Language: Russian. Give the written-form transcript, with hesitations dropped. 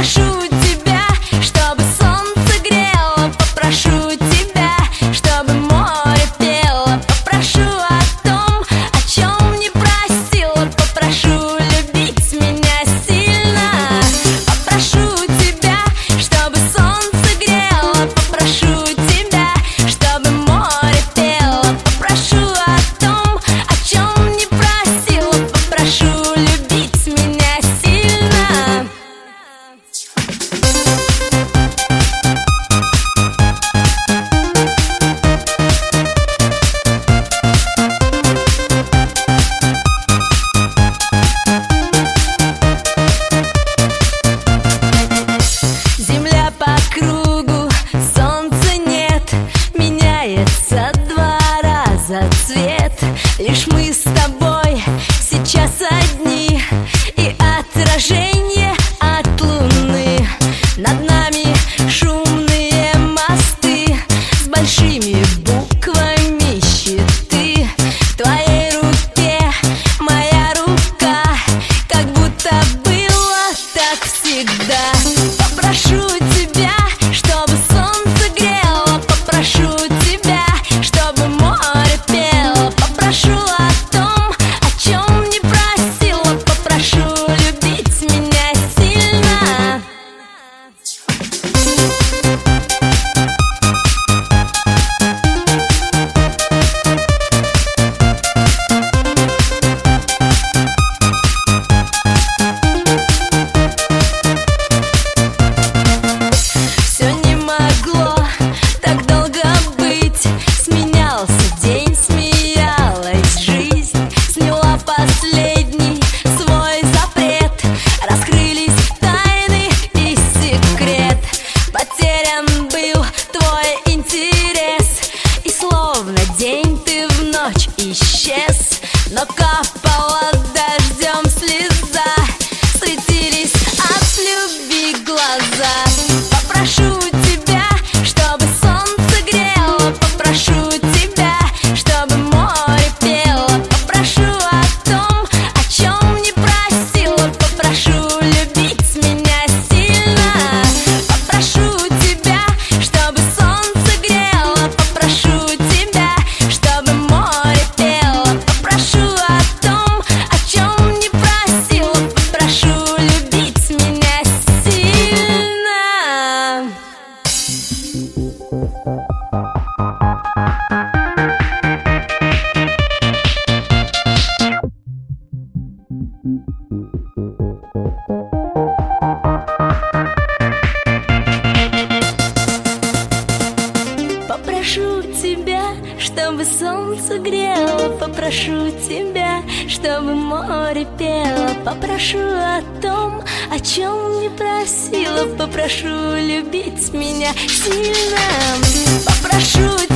Попрошу тебя, чтобы солнце грело, попрошу тебя, чтобы море пело, попрошу о том, о чем не просила, попрошу любить меня сильно. Попрошу тебя, чтобы солнце грело, попрошу тебя, чтобы море пело, попрошу о том, о чем не просила, попрошу любить меня сильно. Земля по кругу, солнца нет, меняется 2 раза цвет. Лишь мы с тобой сейчас одни, и отражение от луны. Над нами шумные мосты с большими буквами щиты. В твоей руке моя рука, как будто было так всегда. Попрошу тебя, чтобы солнце грело, попрошу тебя, чтобы море пело, попрошу о том, о чем не просила, попрошу любить меня сильно. Все не могло так долго быть. Сменялся день, смеялась жизнь. Сняла последний свой запрет. Раскрылись тайны и секрет. Потерян был твой интерес, и словно день ты в ночь исчез. Но капала дождем слеза, светились от любви глаза. Попрошу тебя, чтобы солнце грело, попрошу тебя, чтобы море пело, попрошу о том, о чем не просила, попрошу любить меня сильно. Попрошу тебя, чтобы солнце грело, попрошу тебя, чтобы море пело, попрошу о том, о чем не просила, попрошу любить меня сильно. Попрошу тебя, чтобы солнце грело, попрошу тебя, чтобы море пело, попрошу о том, о чем не просила, попрошу любить меня сильно. Попрошу